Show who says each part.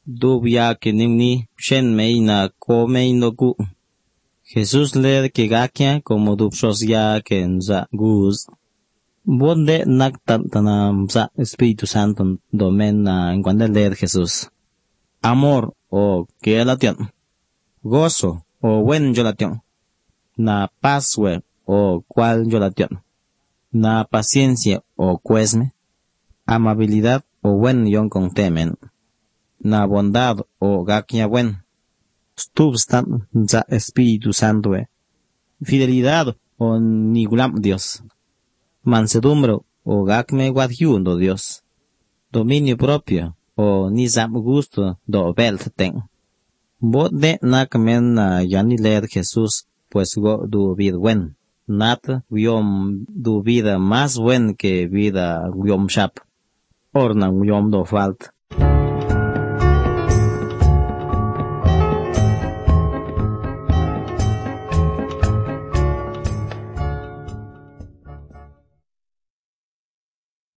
Speaker 1: dubya que nimni shen meina come no gu. Jesús le que gakia como dupsos ya que nza guz. Bonde tana mza Espíritu Santo domen na en cuando leer Jesús. Amor o que lation. Gozo o buen yolation. Na paswe o cual yolation. Na paciencia o cuesme. Amabilidad o buen yon con temen. Na bondad o gakia buen. Stubstan za Espíritu Santo. Fidelidad o nigulam Dios. Mansedumbre o gakme guadhiundo Dios. Dominio propio o nizam gusto do belt ten. Bot de nakmen yani leer Jesús pues go du vida buen. Nat guiom du vida más buen que vida guiom shap. Orna guiom do falt.